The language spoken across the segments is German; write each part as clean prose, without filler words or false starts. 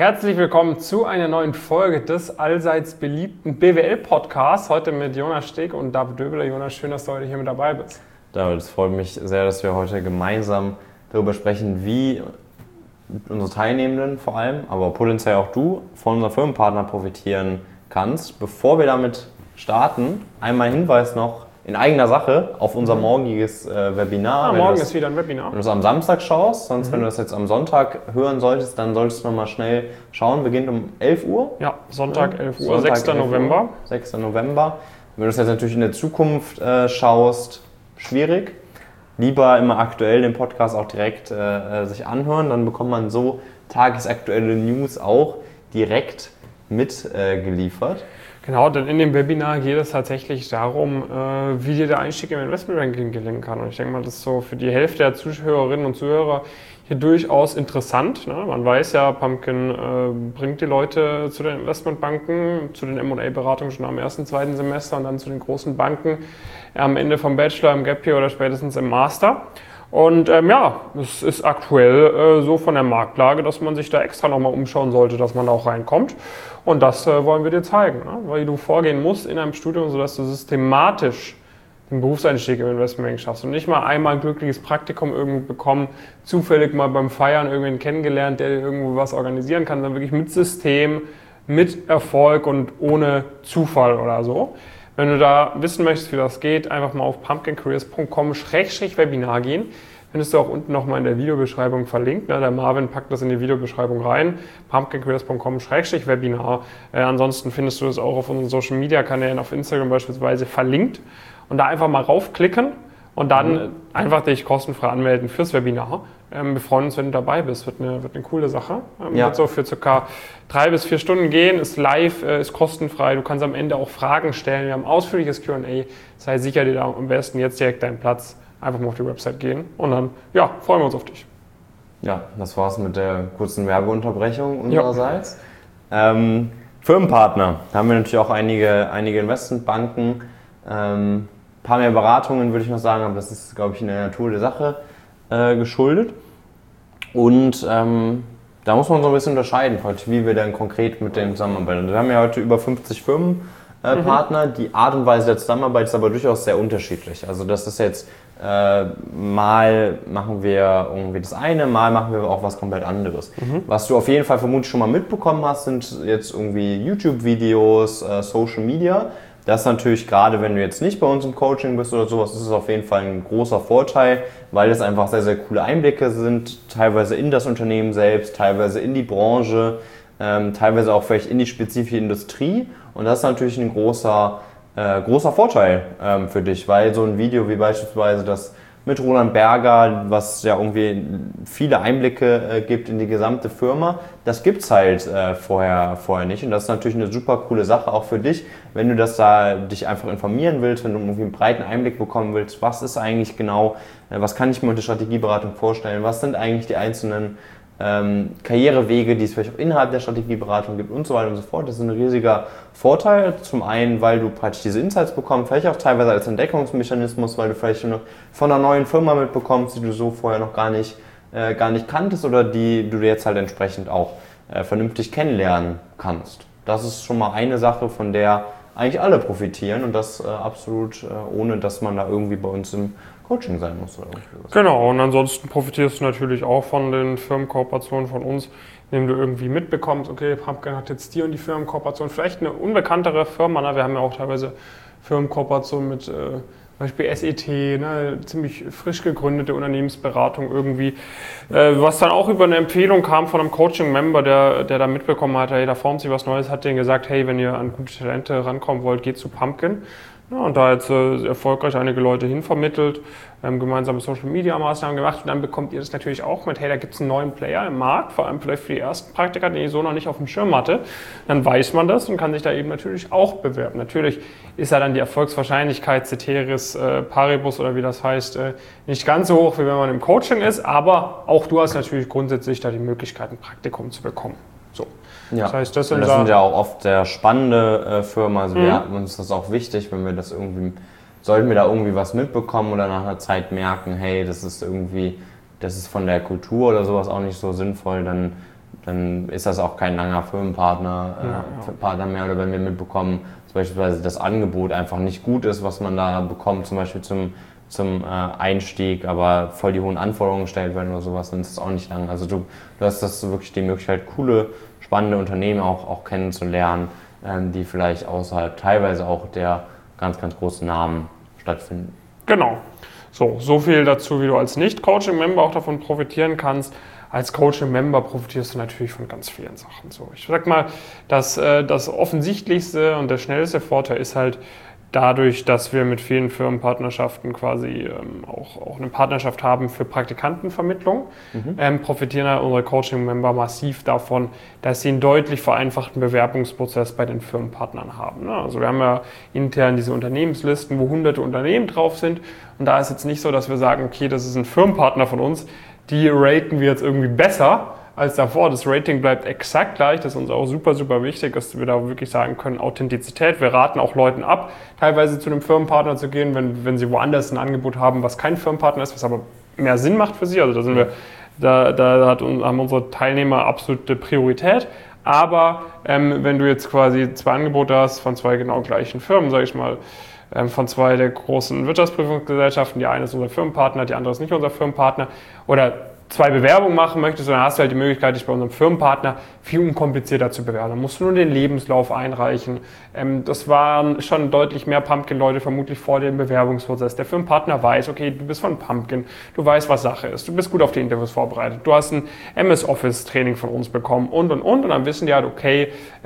Herzlich willkommen zu einer neuen Folge des allseits beliebten BWL-Podcasts. Heute mit Jonas Steg und David Döbeler. Jonas, schön, dass du heute hier mit dabei bist. David, es freut mich sehr, dass wir heute gemeinsam darüber sprechen, wie unsere Teilnehmenden vor allem, aber potenziell auch du, von unserem Firmenpartner profitieren kannst. Bevor wir damit starten, einmal ein Hinweis noch in eigener Sache auf unser morgiges Webinar. Morgen ist wieder ein Webinar. Wenn du es am Samstag schaust, sonst wenn du das jetzt am Sonntag hören solltest, dann solltest du nochmal schnell schauen. Beginnt um 11 Uhr. Ja, Sonntag 11 Uhr, Sonntag 6. November. 6. November. Wenn du es jetzt natürlich in der Zukunft schaust, schwierig. Lieber immer aktuell den Podcast auch direkt sich anhören, dann bekommt man so tagesaktuelle News auch direkt mitgeliefert. Genau, denn in dem Webinar geht es tatsächlich darum, wie dir der Einstieg im Investmentbanking gelingen kann. Und ich denke mal, das ist so für die Hälfte der Zuhörerinnen und Zuhörer hier durchaus interessant. Ne? Man weiß ja, Pumpkin bringt die Leute zu den Investmentbanken, zu den M&A-Beratungen schon am ersten, zweiten Semester und dann zu den großen Banken am Ende vom Bachelor, im Gap Year oder spätestens im Master. Und es ist aktuell so von der Marktlage, dass man sich da extra nochmal umschauen sollte, dass man da auch reinkommt. Und das wollen wir dir zeigen, ne? Wie du vorgehen musst in einem Studium, sodass du systematisch den Berufseinstieg im Investmentbanking schaffst und nicht mal einmal ein glückliches Praktikum irgendwie bekommen, zufällig mal beim Feiern irgendwen kennengelernt, der dir irgendwo was organisieren kann, sondern wirklich mit System, mit Erfolg und ohne Zufall oder so. Wenn du da wissen möchtest, wie das geht, einfach mal auf pumpkincareers.com/Webinar gehen. Findest du auch unten nochmal in der Videobeschreibung verlinkt. Ne? Der Marvin packt das in die Videobeschreibung rein. pumpkincareers.com/Webinar. Ansonsten findest du das auch auf unseren Social Media Kanälen, auf Instagram beispielsweise verlinkt. Und da einfach mal raufklicken und dann einfach dich kostenfrei anmelden fürs Webinar. Wir freuen uns, wenn du dabei bist. Wird eine coole Sache. Wird so für ca. 3 bis 4 Stunden gehen, ist live, ist kostenfrei. Du kannst am Ende auch Fragen stellen. Wir haben ausführliches Q&A. Sei sicher dir da am besten jetzt direkt deinen Platz. Einfach mal auf die Website gehen und dann, freuen wir uns auf dich. Ja, das war's mit der kurzen Werbeunterbrechung unsererseits. Firmenpartner, da haben wir natürlich auch einige Investmentbanken, ein paar mehr Beratungen würde ich noch sagen, aber das ist, glaube ich, in der Natur der Sache geschuldet. Und da muss man so ein bisschen unterscheiden, wie wir dann konkret mit denen zusammenarbeiten. Wir haben ja heute über 50 Firmenpartner. Die Art und Weise der Zusammenarbeit ist aber durchaus sehr unterschiedlich. Also das ist jetzt, mal machen wir irgendwie das eine, mal machen wir auch was komplett anderes. Was du auf jeden Fall vermutlich schon mal mitbekommen hast, sind jetzt irgendwie YouTube-Videos, Social Media. Das ist natürlich gerade, wenn du jetzt nicht bei uns im Coaching bist oder sowas, ist es auf jeden Fall ein großer Vorteil, weil es einfach sehr, sehr coole Einblicke sind, teilweise in das Unternehmen selbst, teilweise in die Branche, teilweise auch vielleicht in die spezifische Industrie. Und das ist natürlich ein großer Vorteil für dich, weil so ein Video wie beispielsweise das mit Roland Berger, was ja irgendwie viele Einblicke gibt in die gesamte Firma, das gibt's halt vorher nicht. Und das ist natürlich eine super coole Sache auch für dich, wenn du dich einfach informieren willst, wenn du irgendwie einen breiten Einblick bekommen willst, was ist eigentlich genau, was kann ich mir unter Strategieberatung vorstellen, was sind eigentlich die einzelnen Karrierewege, die es vielleicht auch innerhalb der Strategieberatung gibt und so weiter und so fort. Das ist ein riesiger Vorteil. Zum einen, weil du praktisch diese Insights bekommst, vielleicht auch teilweise als Entdeckungsmechanismus, weil du vielleicht schon von einer neuen Firma mitbekommst, die du so vorher noch gar nicht kanntest oder die du jetzt halt entsprechend auch vernünftig kennenlernen kannst. Das ist schon mal eine Sache, von der eigentlich alle profitieren und das absolut ohne, dass man da irgendwie bei uns im Coaching sein muss oder irgendwas. Genau, und ansonsten profitierst du natürlich auch von den Firmenkooperationen von uns, indem du irgendwie mitbekommst, okay, Pumpkin hat jetzt die und die Firmenkooperation, vielleicht eine unbekanntere Firma, ne? Wir haben ja auch teilweise Firmenkooperationen mit zum Beispiel SET, ne? Ziemlich frisch gegründete Unternehmensberatung irgendwie, was dann auch über eine Empfehlung kam von einem Coaching-Member, der da mitbekommen hat, hey, da formt sich was Neues, hat denen gesagt, hey, wenn ihr an gute Talente rankommen wollt, geht zu Pumpkin. Ja, und da jetzt erfolgreich einige Leute hinvermittelt, gemeinsame Social-Media-Maßnahmen gemacht und dann bekommt ihr das natürlich auch mit, hey, da gibt es einen neuen Player im Markt, vor allem vielleicht für die ersten Praktiker, den ich so noch nicht auf dem Schirm hatte, dann weiß man das und kann sich da eben natürlich auch bewerben. Natürlich ist ja dann die Erfolgswahrscheinlichkeit, Ceteris Paribus oder wie das heißt, nicht ganz so hoch, wie wenn man im Coaching ist, aber auch du hast natürlich grundsätzlich da die Möglichkeit, ein Praktikum zu bekommen. So. Ja. Das heißt, das sind ja auch oft sehr spannende Firmen, also uns ist das auch wichtig, wenn wir das irgendwie, sollten wir da irgendwie was mitbekommen oder nach einer Zeit merken, hey, das ist von der Kultur oder sowas auch nicht so sinnvoll, dann dann ist das auch kein langer Firmenpartner Partner mehr. Oder wenn wir mitbekommen, beispielsweise das Angebot einfach nicht gut ist, was man da bekommt, zum Beispiel zum Einstieg, aber voll die hohen Anforderungen gestellt werden oder sowas, dann ist es auch nicht lang. Also du hast das wirklich die Möglichkeit, coole, spannende Unternehmen auch kennenzulernen, die vielleicht außerhalb teilweise auch der ganz, ganz großen Namen stattfinden. Genau. So viel dazu, wie du als Nicht-Coaching-Member auch davon profitieren kannst. Als Coaching-Member profitierst du natürlich von ganz vielen Sachen. So, ich sag mal, das offensichtlichste und der schnellste Vorteil ist halt dadurch, dass wir mit vielen Firmenpartnerschaften quasi auch eine Partnerschaft haben für Praktikantenvermittlung, profitieren halt unsere Coaching-Member massiv davon, dass sie einen deutlich vereinfachten Bewerbungsprozess bei den Firmenpartnern haben. Ne? Also wir haben ja intern diese Unternehmenslisten, wo hunderte Unternehmen drauf sind. Und da ist jetzt nicht so, dass wir sagen, okay, das ist ein Firmenpartner von uns, die raten wir jetzt irgendwie besser als davor. Das Rating bleibt exakt gleich. Das ist uns auch super, super wichtig, dass wir da wirklich sagen können, Authentizität. Wir raten auch Leuten ab, teilweise zu einem Firmenpartner zu gehen, wenn sie woanders ein Angebot haben, was kein Firmenpartner ist, was aber mehr Sinn macht für sie. Also da sind wir, haben unsere Teilnehmer absolute Priorität. Aber wenn du jetzt quasi zwei Angebote hast von zwei genau gleichen Firmen, sage ich mal, von zwei der großen Wirtschaftsprüfungsgesellschaften, die eine ist unser Firmenpartner, die andere ist nicht unser Firmenpartner, oder zwei Bewerbungen machen möchtest, dann hast du halt die Möglichkeit, dich bei unserem Firmenpartner viel unkomplizierter zu bewerben. Dann musst du nur den Lebenslauf einreichen. Das waren schon deutlich mehr Pumpkin-Leute vermutlich vor dem Bewerbungsprozess. Der Firmenpartner weiß, okay, du bist von Pumpkin, du weißt, was Sache ist, du bist gut auf die Interviews vorbereitet, du hast ein MS-Office-Training von uns bekommen und dann wissen die halt, okay,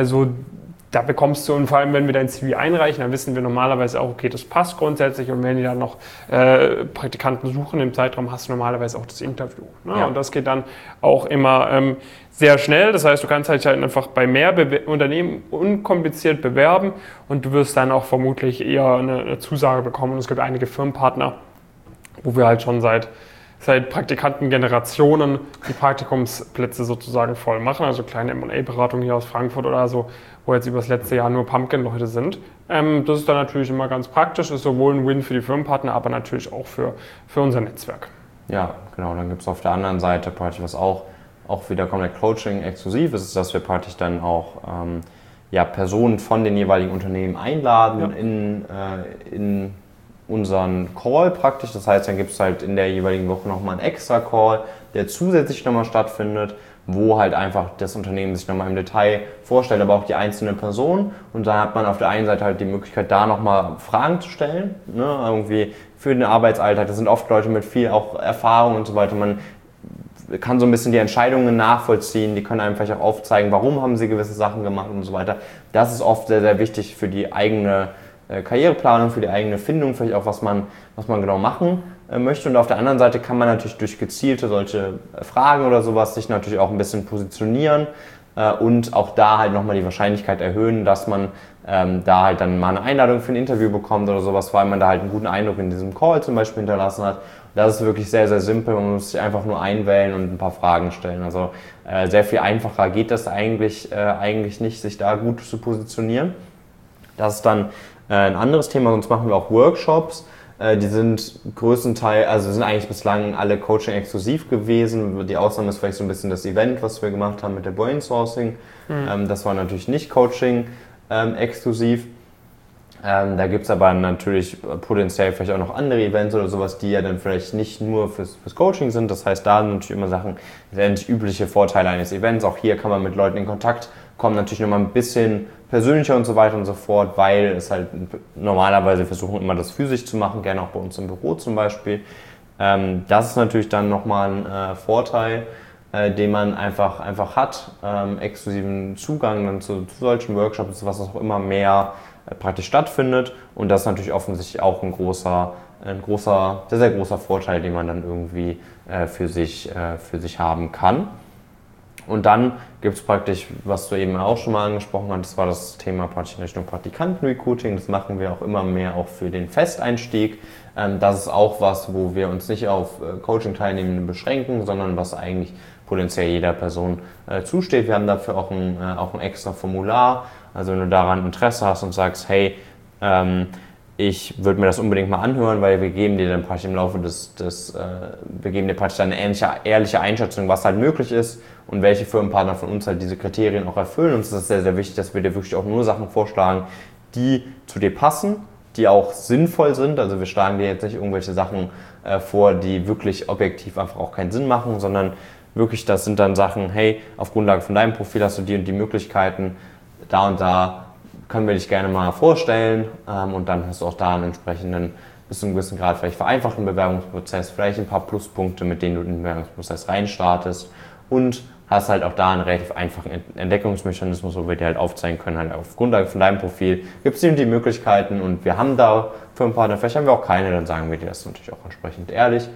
da bekommst du, und vor allem, wenn wir dein CV einreichen, dann wissen wir normalerweise auch, okay, das passt grundsätzlich, und wenn die dann noch Praktikanten suchen im Zeitraum, hast du normalerweise auch das Interview. Ne? Ja. Und das geht dann auch immer sehr schnell. Das heißt, du kannst halt einfach bei mehr Unternehmen unkompliziert bewerben und du wirst dann auch vermutlich eher eine Zusage bekommen. Und es gibt einige Firmenpartner, wo wir halt schon seit Praktikantengenerationen die Praktikumsplätze sozusagen voll machen, also kleine M&A-Beratung hier aus Frankfurt oder so, wo jetzt über das letzte Jahr nur Pumpkin-Leute sind. Das ist dann natürlich immer ganz praktisch, ist sowohl ein Win für die Firmenpartner, aber natürlich auch für unser Netzwerk. Ja, genau, dann gibt es auf der anderen Seite praktisch, was auch wieder komplett Coaching exklusiv ist, dass wir praktisch dann auch Personen von den jeweiligen Unternehmen einladen in unseren Call praktisch. Das heißt, dann gibt es halt in der jeweiligen Woche nochmal einen extra Call, der zusätzlich nochmal stattfindet, wo halt einfach das Unternehmen sich nochmal im Detail vorstellt, aber auch die einzelne Person. Und dann hat man auf der einen Seite halt die Möglichkeit, da nochmal Fragen zu stellen, ne, irgendwie für den Arbeitsalltag. Das sind oft Leute mit viel auch Erfahrung und so weiter. Man kann so ein bisschen die Entscheidungen nachvollziehen, die können einem vielleicht auch aufzeigen, warum haben sie gewisse Sachen gemacht und so weiter. Das ist oft sehr, sehr wichtig für die eigene Karriereplanung, für die eigene Findung, vielleicht auch, was man genau machen möchte. Und auf der anderen Seite kann man natürlich durch gezielte solche Fragen oder sowas sich natürlich auch ein bisschen positionieren und auch da halt nochmal die Wahrscheinlichkeit erhöhen, dass man da halt dann mal eine Einladung für ein Interview bekommt oder sowas, weil man da halt einen guten Eindruck in diesem Call zum Beispiel hinterlassen hat. Das ist wirklich sehr, sehr simpel. Man muss sich einfach nur einwählen und ein paar Fragen stellen. Also sehr viel einfacher geht das eigentlich nicht, sich da gut zu positionieren. Das ist dann ein anderes Thema, sonst machen wir auch Workshops. Die sind größtenteils, also sind eigentlich bislang alle Coaching exklusiv gewesen. Die Ausnahme ist vielleicht so ein bisschen das Event, was wir gemacht haben mit der Brainsourcing. Das war natürlich nicht Coaching exklusiv. Da gibt es aber natürlich potenziell vielleicht auch noch andere Events oder sowas, die ja dann vielleicht nicht nur fürs Coaching sind. Das heißt, da sind natürlich immer Sachen, letztendlich übliche Vorteile eines Events. Auch hier kann man mit Leuten in Kontakt kommen, natürlich nochmal ein bisschen persönlicher und so weiter und so fort, weil es halt normalerweise versuchen immer das physisch zu machen, gerne auch bei uns im Büro zum Beispiel. Das ist natürlich dann nochmal ein Vorteil, den man einfach hat, exklusiven Zugang dann zu solchen Workshops, was auch immer mehr praktisch stattfindet, und das ist natürlich offensichtlich auch ein sehr, sehr großer Vorteil, den man dann irgendwie für sich haben kann. Und dann gibt es praktisch, was du eben auch schon mal angesprochen hast, das war das Thema praktisch in Richtung Praktikanten-Recruiting. Das machen wir auch immer mehr auch für den Festeinstieg. Das ist auch was, wo wir uns nicht auf Coaching-Teilnehmende beschränken, sondern was eigentlich potenziell jeder Person zusteht. Wir haben dafür auch ein extra Formular. Also wenn du daran Interesse hast und sagst, hey, ich würde mir das unbedingt mal anhören, weil wir geben dir dann praktisch im Laufe wir geben dir praktisch eine ehrliche Einschätzung, was halt möglich ist und welche Firmenpartner von uns halt diese Kriterien auch erfüllen. Uns ist es sehr, sehr wichtig, dass wir dir wirklich auch nur Sachen vorschlagen, die zu dir passen, die auch sinnvoll sind. Also wir schlagen dir jetzt nicht irgendwelche Sachen vor, die wirklich objektiv einfach auch keinen Sinn machen, sondern wirklich, das sind dann Sachen, hey, auf Grundlage von deinem Profil hast du die und die Möglichkeiten, da und da können wir dich gerne mal vorstellen, und dann hast du auch da einen entsprechenden, bis zu einem gewissen Grad vielleicht vereinfachten Bewerbungsprozess, vielleicht ein paar Pluspunkte, mit denen du in den Bewerbungsprozess reinstartest und hast halt auch da einen relativ einfachen Entdeckungsmechanismus, wo wir dir halt aufzeigen können, halt auf Grundlage von deinem Profil gibt es dir die Möglichkeiten und wir haben da Firmenpartner, vielleicht haben wir auch keine, dann sagen wir dir das natürlich auch entsprechend ehrlich,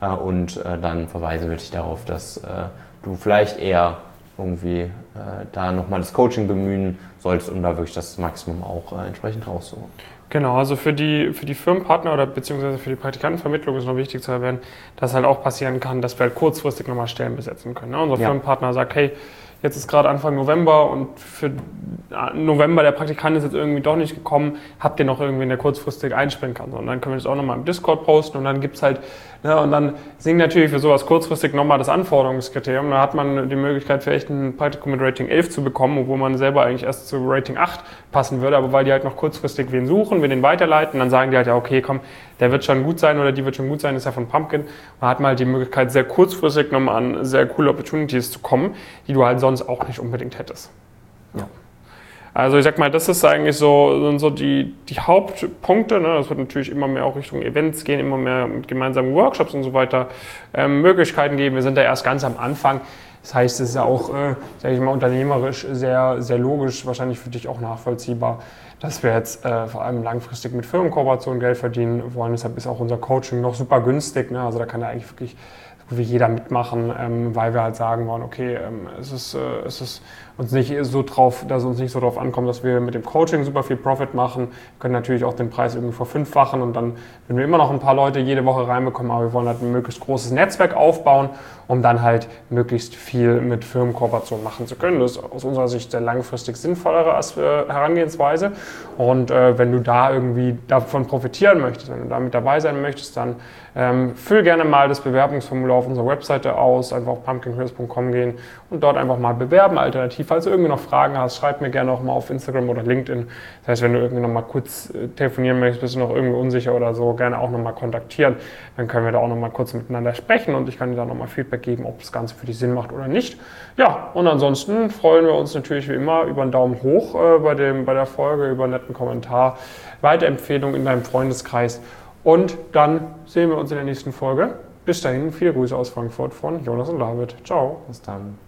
und dann verweisen wir dich darauf, dass du vielleicht eher irgendwie da nochmal das Coaching bemühen solltest, um da wirklich das Maximum auch entsprechend rauszuholen. Genau, also für die Firmenpartner oder beziehungsweise für die Praktikantenvermittlung ist noch wichtig zu erwähnen, dass halt auch passieren kann, dass wir halt kurzfristig nochmal Stellen besetzen können. Ne? Unser Firmenpartner sagt, hey, jetzt ist gerade Anfang November und für November der Praktikant ist jetzt irgendwie doch nicht gekommen, habt ihr noch irgendwen, der kurzfristig einspringen kann? Und dann können wir das auch nochmal im Discord posten und dann gibt es halt, ne, und dann sinkt natürlich für sowas kurzfristig nochmal das Anforderungskriterium. Da hat man die Möglichkeit, vielleicht ein Praktikum mit Rating 11 zu bekommen, obwohl man selber eigentlich erst zu Rating 8 passen würde, aber weil die halt noch kurzfristig wen suchen, wir den weiterleiten, dann sagen die halt, ja okay, komm, der wird schon gut sein oder die wird schon gut sein, ist ja von Pumpkin. Und dann hat man halt die Möglichkeit, sehr kurzfristig nochmal an sehr coole Opportunities zu kommen, die du halt sonst auch nicht unbedingt hättest. Ja. Also ich sag mal, das ist eigentlich so die Hauptpunkte. Ne? Das wird natürlich immer mehr auch Richtung Events gehen, immer mehr mit gemeinsamen Workshops und so weiter Möglichkeiten geben. Wir sind da erst ganz am Anfang. Das heißt, es ist ja auch, sage ich mal, unternehmerisch sehr, sehr logisch, wahrscheinlich für dich auch nachvollziehbar, dass wir jetzt vor allem langfristig mit Firmenkooperationen Geld verdienen wollen. Deshalb ist auch unser Coaching noch super günstig. Ne? Also da kann ja eigentlich wirklich wie jeder mitmachen, weil wir halt sagen wollen, okay, es ist uns nicht so drauf, dass uns nicht so drauf ankommt, dass wir mit dem Coaching super viel Profit machen. Wir können natürlich auch den Preis irgendwie verfünffachen und dann würden wir immer noch ein paar Leute jede Woche reinbekommen, aber wir wollen halt ein möglichst großes Netzwerk aufbauen, um dann halt möglichst viel mit Firmenkooperation machen zu können. Das ist aus unserer Sicht sehr langfristig sinnvollere Herangehensweise. Und wenn du da irgendwie davon profitieren möchtest, wenn du da mit dabei sein möchtest, dann füll gerne mal das Bewerbungsformular auf unserer Webseite aus, einfach auf pumpkincrisp.com gehen und dort einfach mal bewerben. Alternativ, falls du irgendwie noch Fragen hast, schreib mir gerne auch mal auf Instagram oder LinkedIn. Das heißt, wenn du irgendwie noch mal kurz telefonieren möchtest, bist du noch irgendwie unsicher oder so, gerne auch noch mal kontaktieren. Dann können wir da auch noch mal kurz miteinander sprechen und ich kann dir da noch mal Feedback geben, ob das Ganze für dich Sinn macht oder nicht. Ja, und ansonsten freuen wir uns natürlich wie immer über einen Daumen hoch bei der Folge, über einen netten Kommentar, Weiterempfehlung in deinem Freundeskreis. Und dann sehen wir uns in der nächsten Folge. Bis dahin, viele Grüße aus Frankfurt von Jonas und David. Ciao. Bis dann.